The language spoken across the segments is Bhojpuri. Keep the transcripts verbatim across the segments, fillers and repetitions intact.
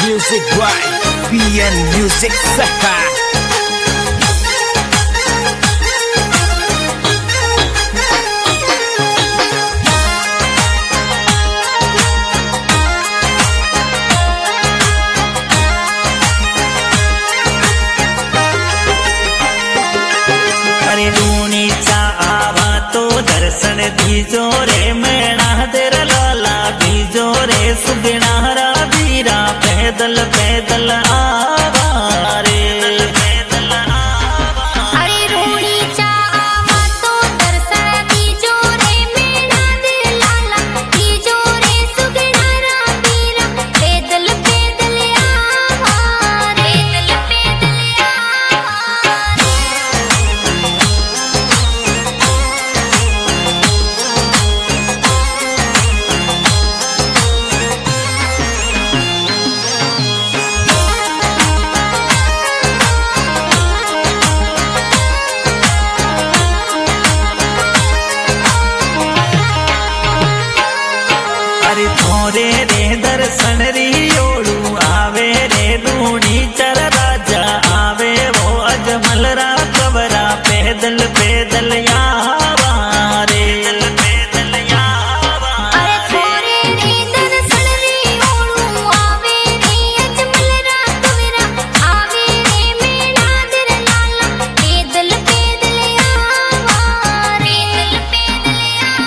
Music by B N Music Saha. अरे रूणीचा आवा तो दर्शन दीजो रे मेणा तेरा लाला दीजो रे सुगणारा वीरा पैदल पैदल आवा रे पैदल आवा। अरे रूणीचा आवा तो दर्शन दीजो रे मेणा तेरा लाला दीजो रे सुगणारा वीरा पैदल पैदल आवा रे पैदल पैदल आवा रे। अरे थोरे रे दर्शन री ओड़ू आवे रे रूणी चर राजा आवे वो अजमल रा कवरा पैदल पैदल आवा रे पैदल आवा। अरे थोरे रे दर्शन री ओड़ू आवे रे अजमल रा कवरा आवे रे मेणा तेरा लाला पैदल पैदल आवा रे पैदल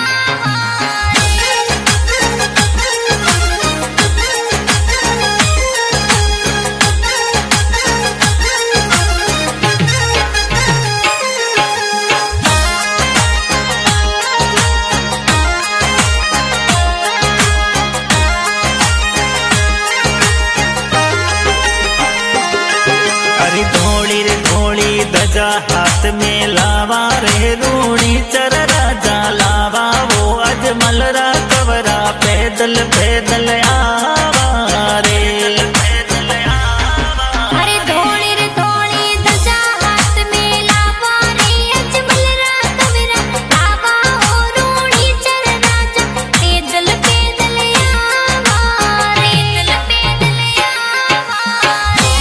अरे धोली रे धोली दजा हाथ में लावा रे रूणी चर राजा लावा वो अजमल रा कवरा पैदल पैदल आवा रे पैदल आवा। अरे धोली रे धोली दजा हाथ में लावा रे अजमल रा कवरा लावा हो रूणी चर राजा पैदल पैदल आवा रे पैदल पैदल आवा रे।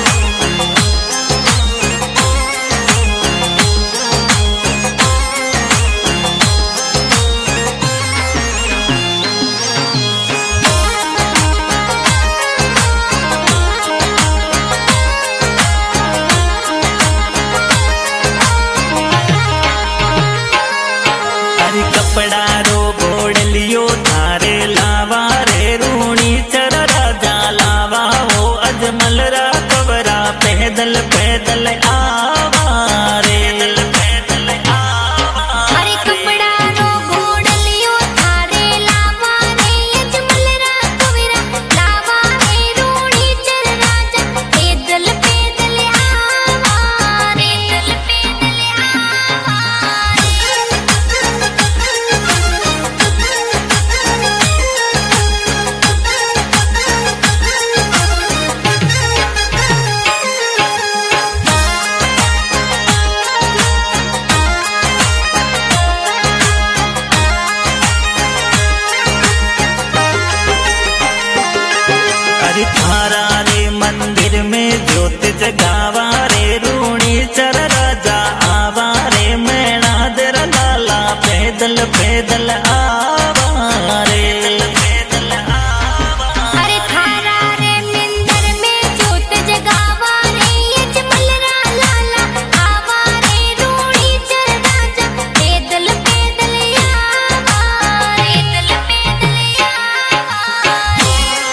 अरे कपड़ा रो बोड़ लियो थारे लावा रे रूणी चर राजा लावा वो अजमल रा कवरा पैदल पैदल आवा रे पैदल आवा। अरे कपड़ा रो गोड़ लियो थारे लावा रे अजमल रा कवरा लावा रे रूणी चर राजा पैदल पैदल आवा रे पैदल आवा रे। अरे थारा रे मंदिर में ज्योत जगावा रे रूणी चर राजा आवा रे मेणा तेरा लाला पैदल पैदल आवा रे पैदल आवा। अरे थारा रे मंदिर में ज्योत जगावा रे अजमल रा लाला आवा रे रूणी चर राजा पैदल पैदल आवा रे पैदल आवा रे।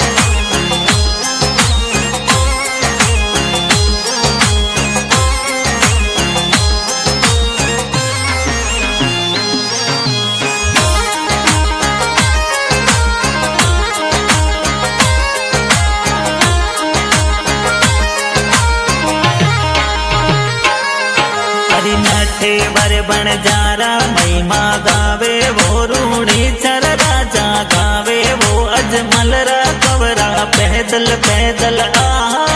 अरे नठे वर बन जारा महिमा गावे वो रूणी चर राजा गावे वो अजमल रा कवरा पैदल पैदल आवा